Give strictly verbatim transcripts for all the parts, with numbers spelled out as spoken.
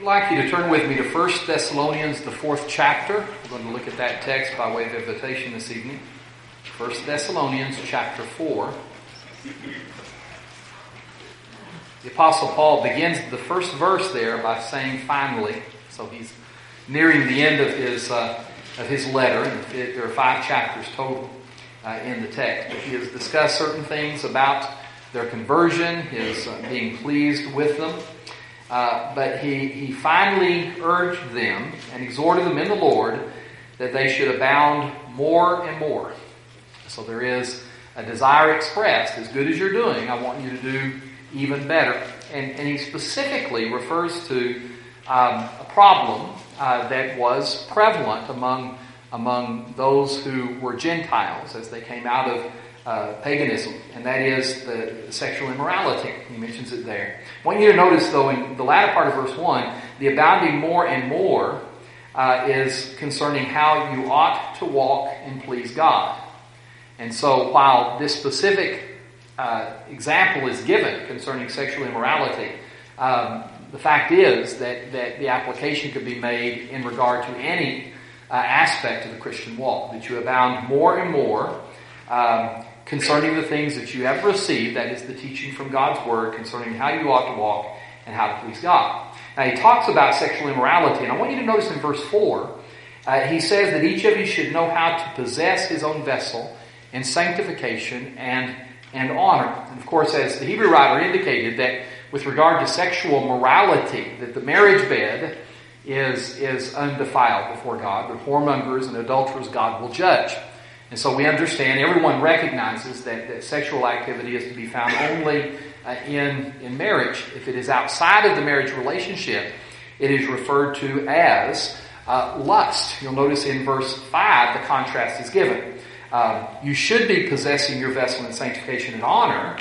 like you to turn with me to First Thessalonians, the fourth chapter. We're going to look at that text by way of invitation this evening. First Thessalonians chapter four. The Apostle Paul begins the first verse there by saying finally. So he's nearing the end of his uh, of his letter. There are five chapters total uh, in the text. But he has discussed certain things about their conversion, his uh, being pleased with them. Uh, but he, he finally urged them and exhorted them in the Lord that they should abound more and more. So there is a desire expressed, as good as you're doing, I want you to do even better. And, and he specifically refers to um, a problem uh, that was prevalent among, among those who were Gentiles as they came out of Uh, paganism, and that is the, the sexual immorality. He mentions it there. I want you to notice, though, in the latter part of verse one, the abounding more and more uh, is concerning how you ought to walk and please God. And so, while this specific uh, example is given concerning sexual immorality, um, the fact is that, that the application could be made in regard to any uh, aspect of the Christian walk, that you abound more and more um, concerning the things that you have received, that is the teaching from God's Word concerning how you ought to walk and how to please God. Now he talks about sexual immorality, and I want you to notice in verse four, uh, he says that each of you should know how to possess his own vessel in sanctification and, and honor. And of course, as the Hebrew writer indicated, that with regard to sexual morality, that the marriage bed is, is undefiled before God, but whoremongers and adulterers God will judge. And so we understand, everyone recognizes that, that sexual activity is to be found only uh, in, in marriage. If it is outside of the marriage relationship, it is referred to as uh, lust. You'll notice in verse five, the contrast is given. Uh, you should be possessing your vessel in sanctification and honor,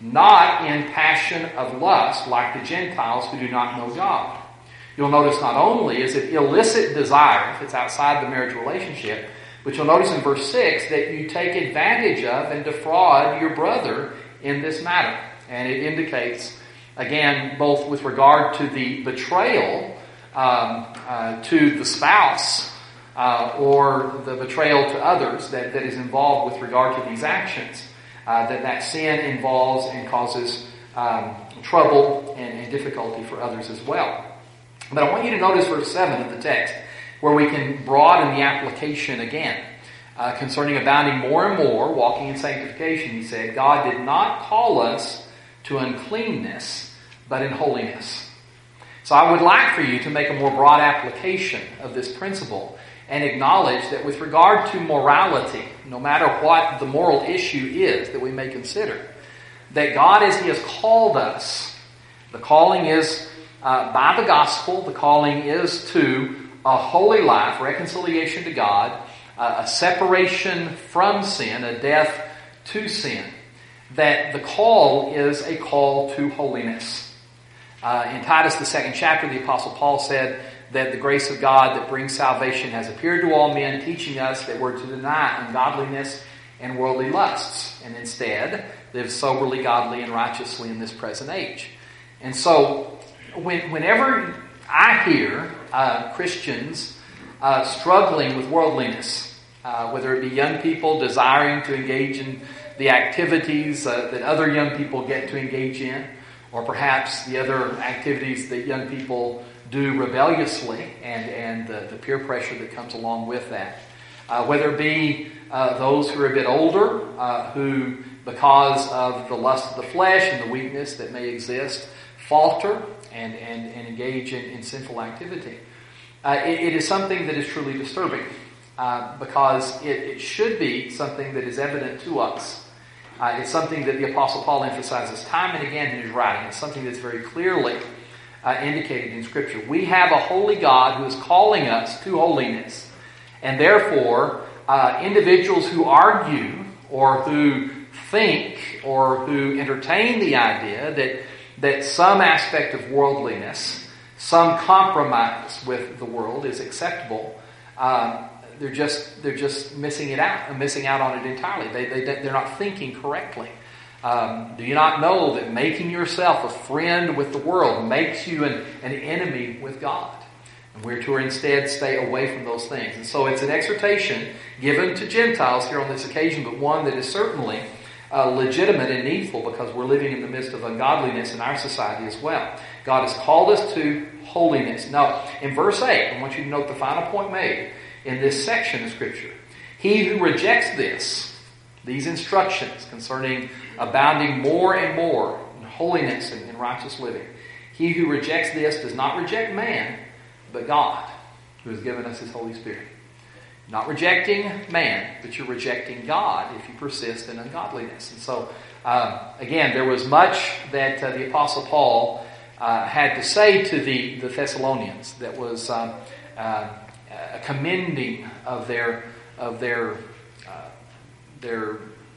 not in passion of lust like the Gentiles who do not know God. You'll notice not only is it illicit desire, if it's outside the marriage relationship, but you'll notice in verse six that you take advantage of and defraud your brother in this matter. And it indicates, again, both with regard to the betrayal um, uh, to the spouse uh, or the betrayal to others that, that is involved with regard to these actions, uh, that that sin involves and causes um, trouble and, and difficulty for others as well. But I want you to notice verse seven of the text, where we can broaden the application again. Uh, concerning abounding more and more, walking in sanctification, he said, God did not call us to uncleanness, but in holiness. So I would like for you to make a more broad application of this principle and acknowledge that with regard to morality, no matter what the moral issue is that we may consider, that God, as He has called us, the calling is uh, by the gospel, the calling is to a holy life, reconciliation to God, uh, a separation from sin, a death to sin. That the call is a call to holiness. Uh, in Titus, the second chapter, the Apostle Paul said that the grace of God that brings salvation has appeared to all men, teaching us that we're to deny ungodliness and worldly lusts, and instead live soberly, godly, and righteously in this present age. And so, when, whenever I hear uh, Christians uh, struggling with worldliness, uh, whether it be young people desiring to engage in the activities uh, that other young people get to engage in, or perhaps the other activities that young people do rebelliously, and, and the, the peer pressure that comes along with that. Uh, whether it be uh, those who are a bit older, uh, who, because of the lust of the flesh and the weakness that may exist, falter and, and, and engage in, in sinful activity. Uh, it, it is something that is truly disturbing uh, because it, it should be something that is evident to us. Uh, it's something that the Apostle Paul emphasizes time and again in his writing. It's something that's very clearly uh, indicated in Scripture. We have a holy God who is calling us to holiness. And therefore, uh, individuals who argue or who think or who entertain the idea that that some aspect of worldliness, some compromise with the world is acceptable, uh, they're just they're just missing it out, missing out on it entirely. They they they're not thinking correctly. Um, do you not know that making yourself a friend with the world makes you an, an enemy with God? And we're to instead stay away from those things. And so it's an exhortation given to Gentiles here on this occasion, but one that is certainly uh, legitimate and needful because we're living in the midst of ungodliness in our society as well. God has called us to holiness. Now, in verse eight, I want you to note the final point made in this section of Scripture. He who rejects this, these instructions concerning abounding more and more in holiness and in righteous living, he who rejects this does not reject man, but God, who has given us His Holy Spirit. Not rejecting man, but you're rejecting God if you persist in ungodliness. And so, uh, again, there was much that uh, the Apostle Paul uh, had to say to the, the Thessalonians that was uh, uh, a commending of their of their uh, their.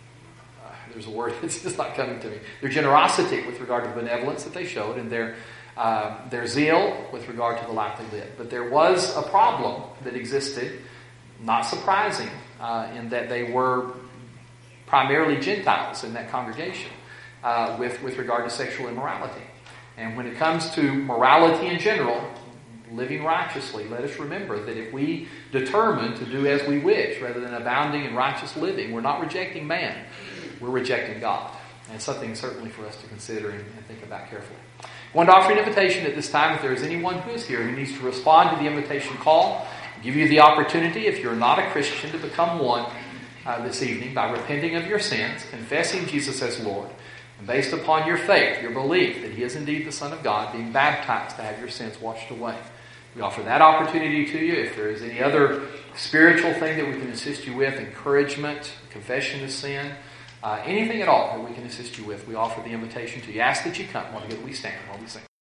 Uh, there's a word that's just not coming to me. Their generosity with regard to the benevolence that they showed, and their uh, their zeal with regard to the life they lived. But there was a problem that existed. Not surprising uh, in that they were primarily Gentiles in that congregation uh, with, with regard to sexual immorality. And when it comes to morality in general, living righteously, let us remember that if we determine to do as we wish rather than abounding in righteous living, we're not rejecting man, we're rejecting God. And it's something certainly for us to consider and, and think about carefully. I want to offer an invitation at this time if there is anyone who is here who needs to respond to the invitation call. Give you the opportunity, if you're not a Christian, to become one uh, this evening by repenting of your sins, confessing Jesus as Lord, and based upon your faith, your belief that He is indeed the Son of God, being baptized to have your sins washed away. We offer that opportunity to you. If there is any other spiritual thing that we can assist you with, encouragement, confession of sin, uh, anything at all that we can assist you with, we offer the invitation to you. Ask that you come while we stand while we sing.